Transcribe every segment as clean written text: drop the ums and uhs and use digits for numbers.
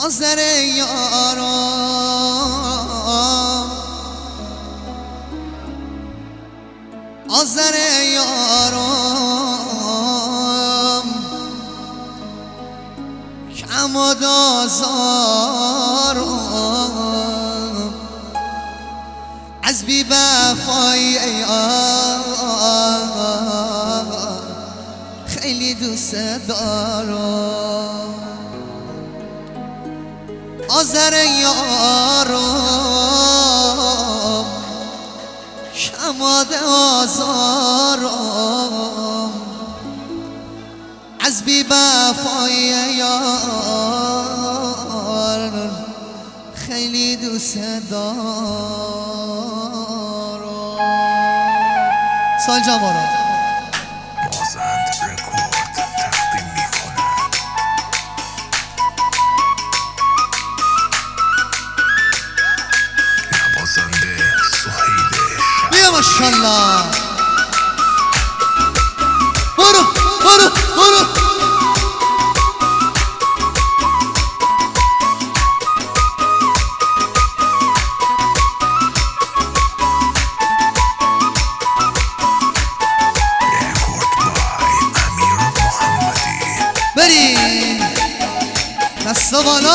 آذر یارم آذر یارم کم و دازارم از بی وفایی خیلی دوست دارم آذر یارم کماد آزارم از بی وفایی یار خیلی دوست دارم سال جوارا ماشاءالله برو برو برو بری دست بالا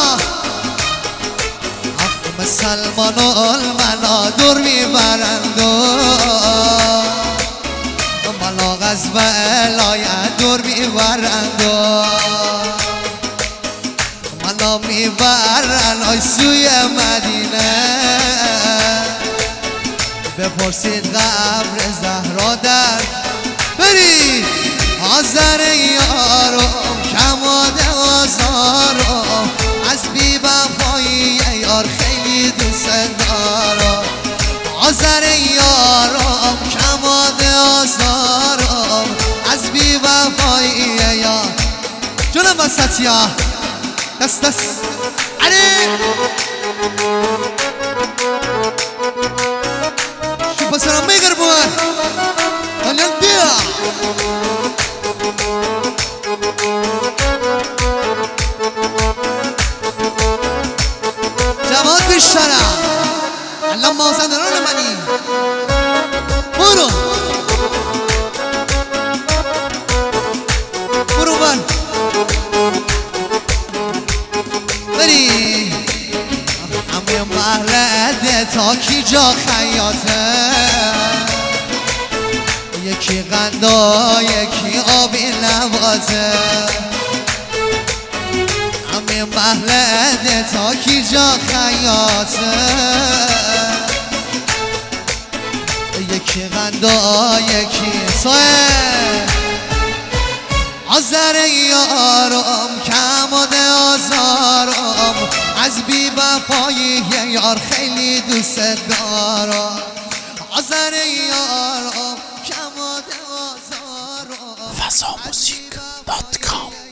سلمان و المنا دور میبرند و ملاغ از ولایت دور میبرند منا میبرند آی سوی مدینه بپرسید قبر زهرا در بری آذر یارم کماد آزارم از بی وفایی یار خیلی دوست دارم آذر یارم کماد آزارم از بی وفایی یار جونم وسطیا دست دست علی شو پسرم میگر بوه هلیان بیا جواد بیشترم الان مازندران منی برو برو من بری همه محلده تا کی جا خیاطه یکی قندا یکی آبی نباته همه محلده تا کی جا خیاطه یکی قندا یکی سوه آذر یارم کماد آزارم از بی وفایی یار خیلی دوست دارم آذر یارم کماد آزارم fazamuzik.com